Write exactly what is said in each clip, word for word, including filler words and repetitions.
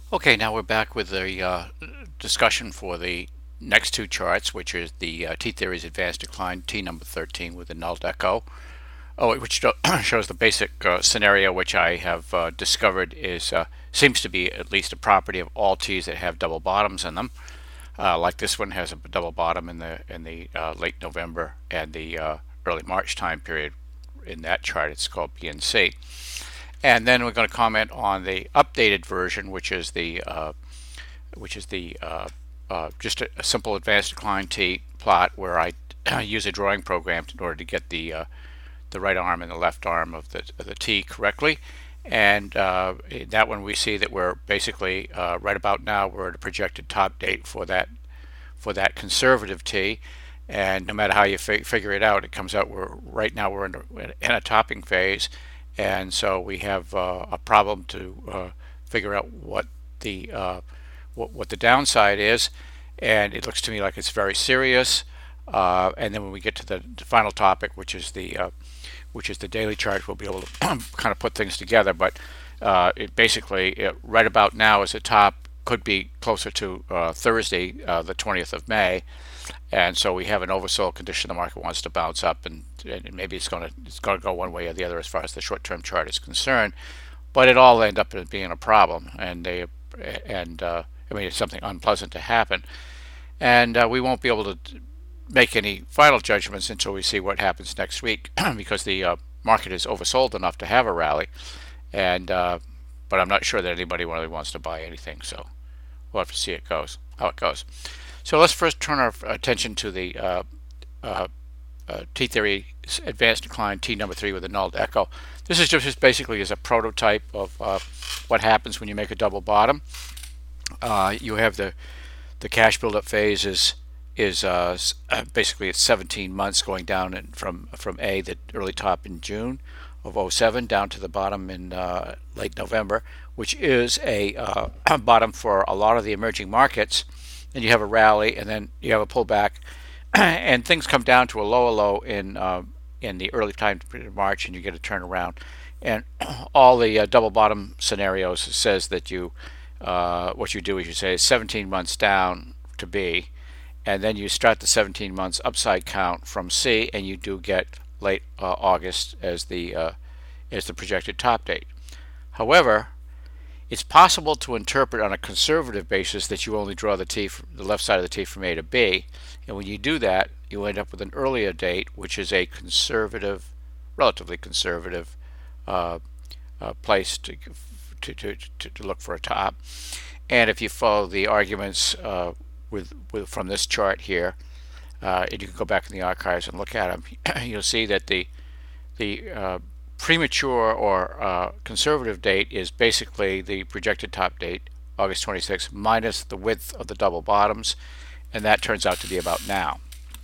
Okay, now we're back with the uh, discussion for the next two charts, which is the uh, T-Theories Advanced Decline T number thirteen with the null echo. Oh, which shows the basic uh, scenario which I have uh, discovered is uh, seems to be at least a property of all T's that have double bottoms in them. Uh, like this one has a double bottom in the in the uh, late November and the uh, early March time period. In that chart, it's called P N C. And then we're going to comment on the updated version, which is the uh, which is the uh, uh, just a, a simple advanced decline T plot where I use a drawing program in order to get the uh, the right arm and the left arm of the of the T correctly. And uh, in that one we see that we're basically uh, right about now we're at a projected top date for that for that conservative T. And no matter how you fi figure it out, it comes out we're right now we're in a, in a topping phase, and so we have uh, a problem to uh, figure out what the uh, what, what the downside is, and it looks to me like it's very serious. Uh, and then when we get to the, the final topic, which is the uh, which is the daily chart, we'll be able to kind of put things together. But uh, it basically it, right about now is the top, could be closer to uh, Thursday, uh, the twentieth of May, and so we have an oversold condition. The market wants to bounce up, and, and maybe it's going to it's going to go one way or the other as far as the short-term chart is concerned. But it all end up being a problem, and they and uh, I mean it's something unpleasant to happen, and uh, we won't be able to make any final judgments until we see what happens next week because the uh, market is oversold enough to have a rally, and uh, but I'm not sure that anybody really wants to buy anything, so we'll have to see it goes how it goes. So let's first turn our attention to the uh, uh, uh, T-Theory Advanced Decline T number three with a null echo. This is just basically as a prototype of uh, what happens when you make a double bottom. Uh, you have the the cash buildup phase is is uh, basically it's seventeen months going down in, from from A, the early top in June of oh seven, down to the bottom in uh, late November, which is a uh, bottom for a lot of the emerging markets. And you have a rally, and then you have a pullback, and things come down to a lower low in uh, in the early time of March, and you get a turnaround. And all the uh, double bottom scenarios says that you uh, what you do is you say seventeen months down to B, and then you start the seventeen months upside count from C, and you do get late uh, August as the uh, as the projected top date. However, it's possible to interpret on a conservative basis that you only draw the T from the left side of the T from A to B, and when you do that, you end up with an earlier date, which is a conservative, relatively conservative uh, uh, place to, to, to, to look for a top. And if you follow the arguments uh, with, with from this chart here, uh, and you can go back in the archives and look at them, you'll see that the the uh, premature or uh, conservative date is basically the projected top date, August twenty-sixth, minus the width of the double bottoms, and that turns out to be about now.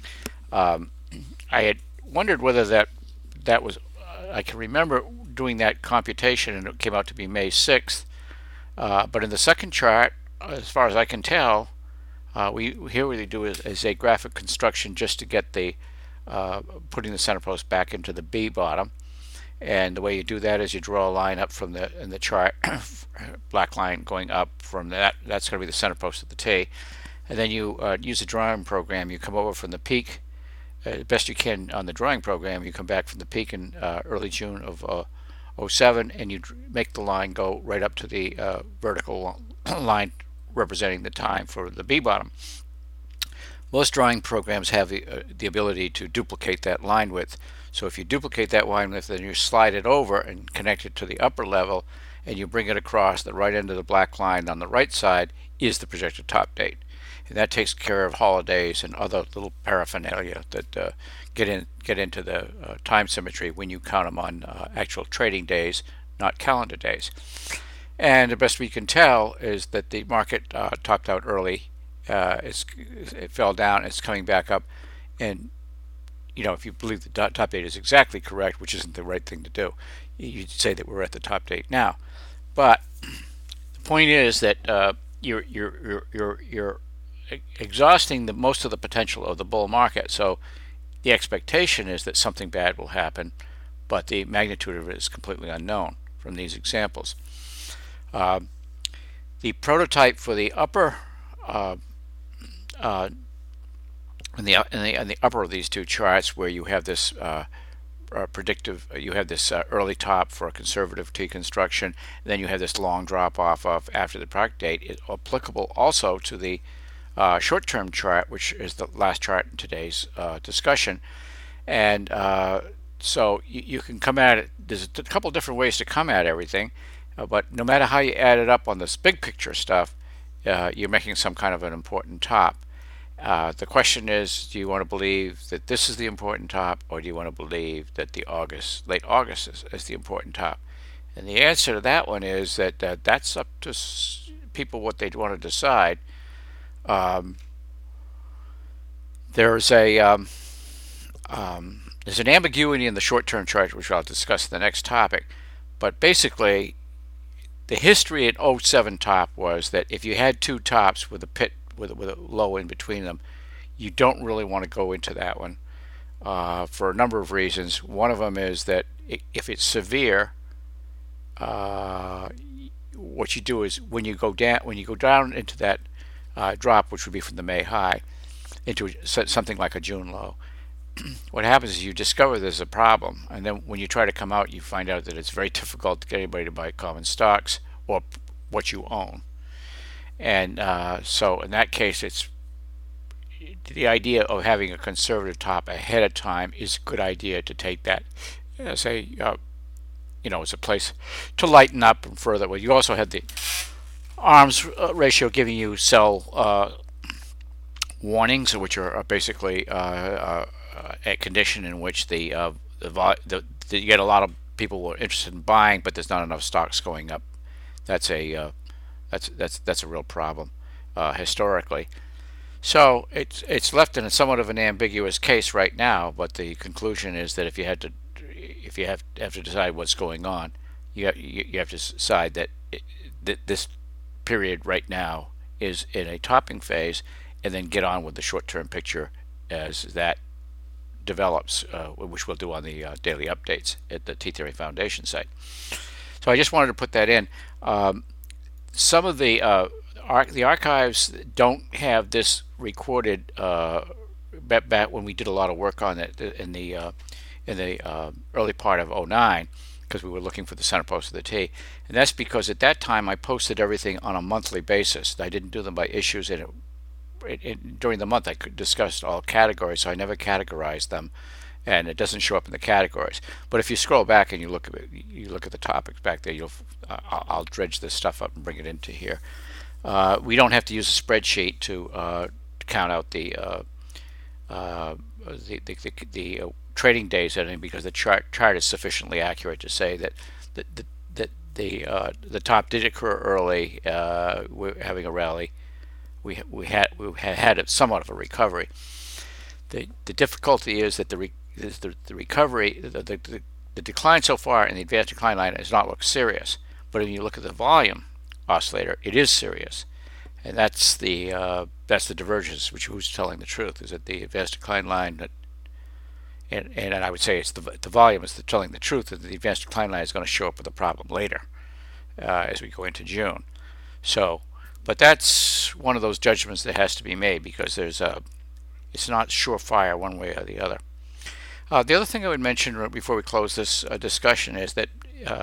Um, I had wondered whether that that was, uh, I can remember doing that computation and it came out to be May sixth, uh, but in the second chart, as far as I can tell, uh, we here we do is, is a graphic construction just to get the uh, putting the center post back into the B bottom. And the way you do that is you draw a line up from the in the chart, black line going up from that. That's going to be the center post of the T. And then you uh, use a drawing program. You come over from the peak, uh, best you can on the drawing program. You come back from the peak in uh, early June of uh, oh seven, and you make the line go right up to the uh, vertical line representing the time for the B bottom. Most drawing programs have the, uh, the ability to duplicate that line width. So if you duplicate that line width, then you slide it over and connect it to the upper level, and you bring it across the right end of the black line on the right side is the projected top date. And that takes care of holidays and other little paraphernalia that uh, get in get into the uh, time symmetry when you count them on uh, actual trading days, not calendar days. And the best we can tell is that the market uh, topped out early. Uh, it's, it fell down. It's coming back up, and you know, if you believe the top date is exactly correct, which isn't the right thing to do, you'd say that we're at the top date now. But the point is that uh, you're you're you're you're, you're exhausting the most of the potential of the bull market. So the expectation is that something bad will happen, but the magnitude of it is completely unknown from these examples. Uh, The prototype for the upper uh, uh, in the in the in the upper of these two charts, where you have this uh, uh, predictive, you have this uh, early top for a conservative T construction, then you have this long drop off of after the product date, is applicable also to the uh, short-term chart, which is the last chart in today's uh, discussion. And uh, so you, you can come at it. There's a couple different ways to come at everything, uh, but no matter how you add it up on this big picture stuff, uh, you're making some kind of an important top. Uh, the question is, do you want to believe that this is the important top, or do you want to believe that the August, late August is, is the important top? And the answer to that one is that uh, that's up to people what they want to decide. Um, there's a um, um, there's an ambiguity in the short-term chart, which I'll discuss in the next topic. But basically, the history at oh seven top was that if you had two tops with a pit with, with a low in between them, you don't really want to go into that one uh, for a number of reasons. One of them is that if it's severe, uh, what you do is when you go down when you go down into that uh, drop, which would be from the May high, into something like a June low, what happens is you discover there's a problem, and then when you try to come out, you find out that it's very difficult to get anybody to buy common stocks or what you own. And uh, so in that case, it's the idea of having a conservative top ahead of time is a good idea to take that as a uh, you know as a place to lighten up and further. Well, you also had the arms ratio giving you sell uh, warnings, which are, are basically uh, uh, a condition in which the, uh, the, the, the you get a lot of people who are interested in buying, but there's not enough stocks going up. That's a uh, that's that's that's a real problem uh, historically. So it's it's left in a somewhat of an ambiguous case right now. But the conclusion is that if you had to if you have have to decide what's going on, you have, you, you have to decide that, it, that this period right now is in a topping phase, and then get on with the short-term picture as that develops, uh, which we'll do on the uh, daily updates at the T Theory Foundation site. So I just wanted to put that in. Um, some of the uh, ar the archives don't have this recorded uh, back, back when we did a lot of work on it in the uh, in the uh, early part of oh nine, because we were looking for the center post of the T, and that's because at that time I posted everything on a monthly basis. I didn't do them by issues, and it It, it, during the month I could discuss all categories, so I never categorized them, and it doesn't show up in the categories. But if you scroll back and you look at it, you look at the topics back there, you'll uh, I'll dredge this stuff up and bring it into here. Uh, we don't have to use a spreadsheet to, uh, to count out the uh, uh, the, the, the, the uh, trading days, I mean, because the chart chart is sufficiently accurate to say that the the that the uh, the top did occur early. Uh, we're having a rally. We we had we had had a, somewhat of a recovery. The the difficulty is that the re, is the, the recovery the, the the the decline so far in the advanced decline line does not look serious. But when you look at the volume oscillator, it is serious, and that's the uh, that's the divergence. Which who's telling the truth? Is it the advanced decline line that? And, and I would say it's the the volume is the telling the truth that the advanced decline line is going to show up with a problem later uh, as we go into June. So. But that's one of those judgments that has to be made, because there's a, it's not surefire one way or the other. Uh, the other thing I would mention before we close this uh, discussion is that uh,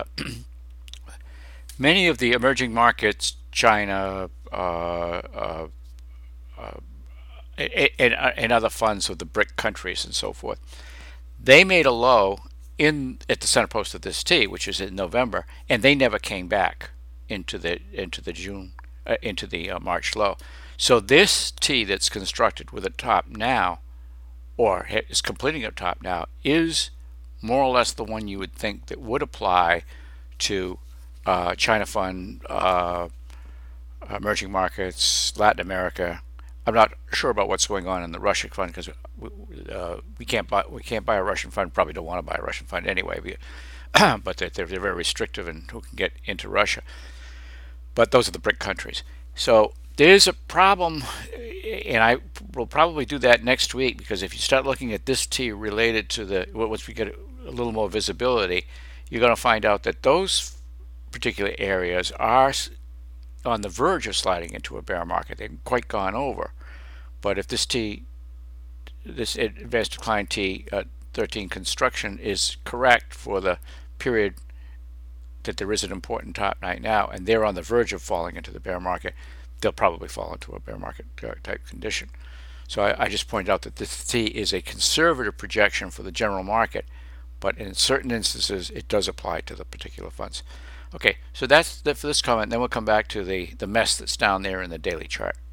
many of the emerging markets, China, uh, uh, uh, and, and other funds of the BRIC countries and so forth, they made a low in at the center post of this T, which is in November, and they never came back into the into the June. Uh, into the uh, March low. So this T that's constructed with a top now, or is completing a top now, is more or less the one you would think that would apply to uh, China fund, uh, emerging markets, Latin America. I'm not sure about what's going on in the Russian fund, because we, uh, we can't buy we can't buy a Russian fund. Probably don't want to buy a Russian fund anyway. We, but they're, they're very restrictive in who can get into Russia. But those are the BRIC countries. So there's a problem, and I will probably do that next week, because if you start looking at this T related to the, once we get a little more visibility, you're going to find out that those particular areas are on the verge of sliding into a bear market. They haven't quite gone over. But if this T, this advanced decline T uh, thirteen construction is correct for the period that there is an important top right now, and they're on the verge of falling into the bear market, they'll probably fall into a bear market type condition. So I, I just pointed out that this T is a conservative projection for the general market, but in certain instances it does apply to the particular funds. Okay, so that's that for this comment. Then we'll come back to the, the mess that's down there in the daily chart.